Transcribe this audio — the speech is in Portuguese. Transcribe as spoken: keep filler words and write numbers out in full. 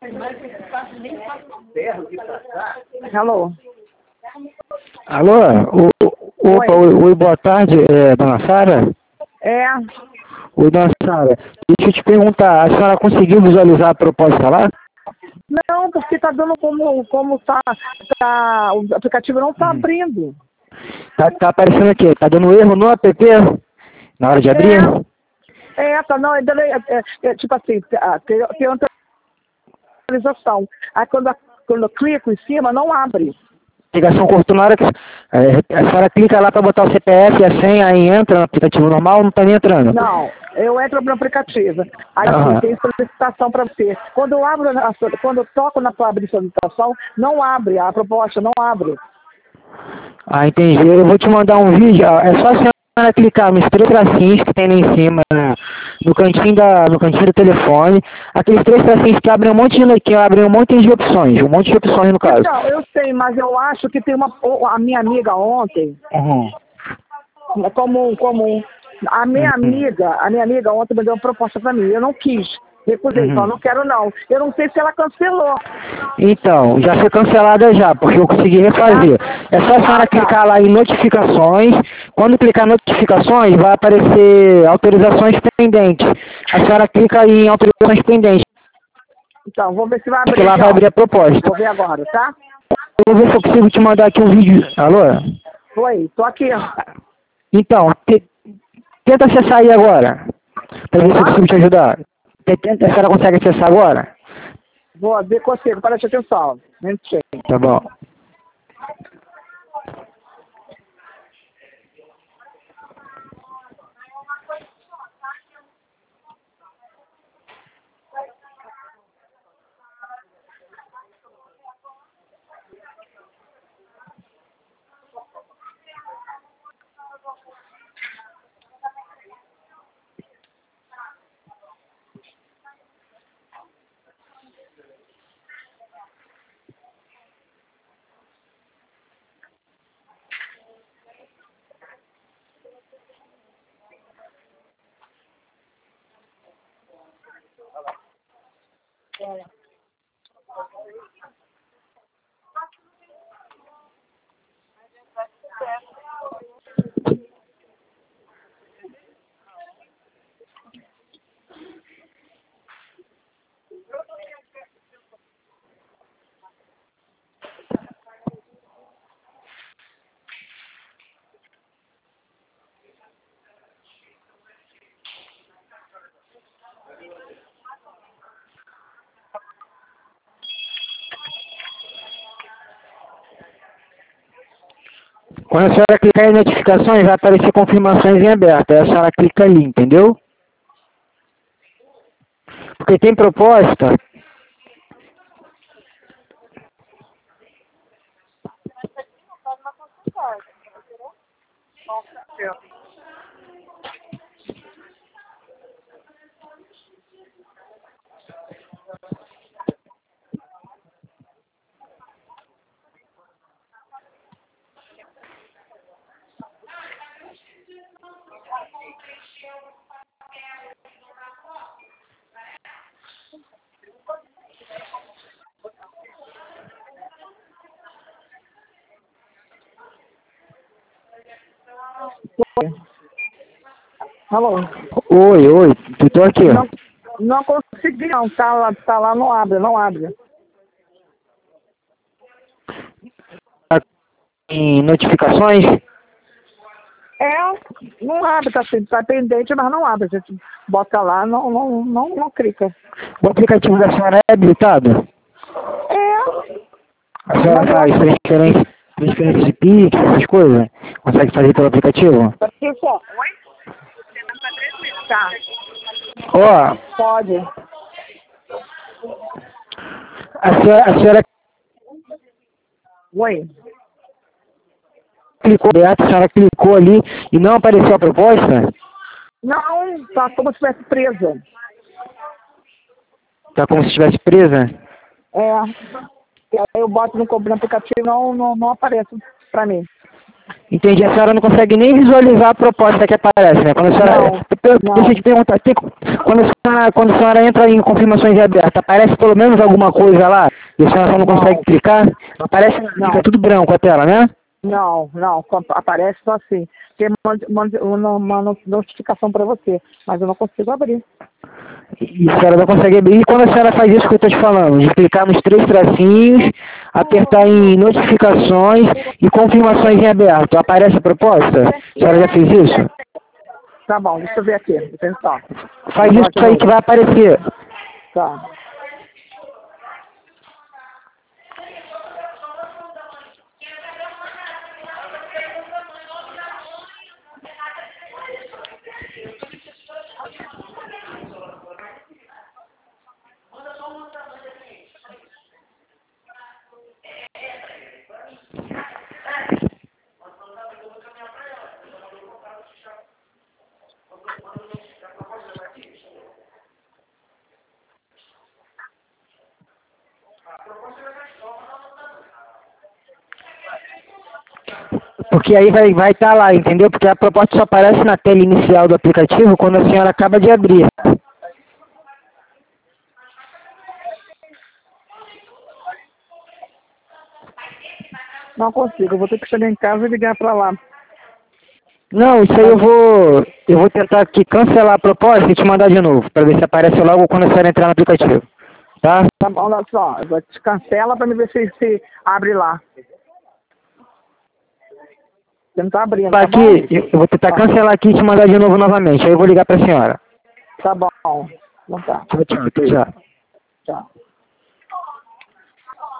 Alô? Alô? O, opa, oi. Oi, boa tarde, é, dona Sara? É. Oi, dona Sara. Deixa eu te perguntar, a senhora conseguiu visualizar a proposta lá? Não, porque tá dando como, como tá, tá, o aplicativo não tá Hum. abrindo. Tá, tá aparecendo aqui, tá dando erro no app na hora de abrir? É, é tá, não, é, é, é, é tipo assim, tem, tem uma atualização. Aí quando, quando eu clico em cima, não abre. A ligação cortou na hora que é, a senhora clica lá para botar o C P F e a senha, aí entra no aplicativo normal, não tá nem entrando? Não, eu entro no aplicativo. Aí Aham. assim, tem solicitação para você. Quando eu abro, a, quando eu toco na tua abrir solicitação, não abre, a proposta não abre. Ah, entendi. Eu vou te mandar um vídeo, ó. É só a senhora clicar nos três tracinhos que tem lá em cima, no cantinho, da, no cantinho do telefone. Aqueles três tracinhos que abrem um monte de, que abrem um monte de opções, um monte de opções no caso. Então, eu sei, mas eu acho que tem uma. A minha amiga ontem, Uhum. como, como a minha Uhum. amiga, a minha amiga ontem me deu uma proposta para mim. Eu não quis. Recusei, então Uhum. não quero não. Eu não sei se ela cancelou. Então, já foi cancelada já, porque eu consegui refazer. É só a senhora Ah, tá. clicar lá em notificações. Quando clicar em notificações, vai aparecer autorizações pendentes. A senhora clica aí em autorizações pendentes, Então, vou ver se vai porque abrir lá aqui, vai ó. abrir a proposta. Vou ver agora, tá? Eu vou ver se eu consigo te mandar aqui um vídeo. Alô? Oi, tô aqui. Então, te- tenta acessar aí agora, para ver se eu Hã? consigo te ajudar. Te- Tenta, a senhora consegue acessar agora? Vou ver consigo, preste atenção. Mentira. Tá bom. Quando a senhora clicar em notificações, vai aparecer confirmações em aberto. Aí a senhora clica ali, entendeu? Porque tem proposta. Alô? Oi, oi, tu tô aqui. Não, não consegui não, tá lá, tá lá, não abre, não abre. Em notificações, É, não abre, tá, assim, tá pendente, mas não abre. A gente bota lá, não, não, não, não clica. o aplicativo da senhora é habilitado? É, A senhora mas eu faz acho transferência, transferência de Pix, essas coisas? Consegue fazer pelo aplicativo? que só. Oi? Tá, Ó, pode. a senhora, a senhora Oi. clicou, a senhora clicou ali e não apareceu a proposta? Não, tá como se estivesse presa. Tá como se estivesse presa? É. E aí eu boto no, no aplicativo e não, não, não aparece pra mim. Entendi. A senhora não consegue nem visualizar a proposta que aparece, né? Quando a senhora... Não, não. Deixa eu te perguntar, tem, quando, a senhora, quando a senhora entra em confirmações de aberta, aparece pelo menos alguma coisa lá? E a senhora só não consegue Não. clicar? Não aparece, Não. fica tudo branco a tela, né? Não, não, aparece só assim. Tem uma, uma, uma notificação para você, mas eu não consigo abrir. E a senhora não consegue abrir. E quando a senhora faz isso que eu estou te falando, de clicar nos três tracinhos, apertar em notificações e confirmações em aberto, aparece a proposta? A senhora já fez isso? Tá bom, deixa eu ver aqui. Deixa eu pensar. Faz isso aí que vai aparecer. Tá. Porque aí vai vai estar lá, entendeu? Porque a proposta só aparece na tela inicial do aplicativo quando a senhora acaba de abrir. Não consigo, eu vou ter que chegar em casa e ligar para lá. Não, isso aí eu vou eu vou tentar aqui cancelar a proposta e te mandar de novo, para ver se aparece logo quando a senhora entrar no aplicativo. Tá? Tá bom, olha só, eu vou te cancela para me ver se, se abre lá. Você não tá abrindo, tá aqui, bom? eu vou tentar cancelar aqui e te mandar de novo novamente. Aí eu vou ligar para a senhora. Tá bom. Então tá. Tchau, tchau, até já. Tchau.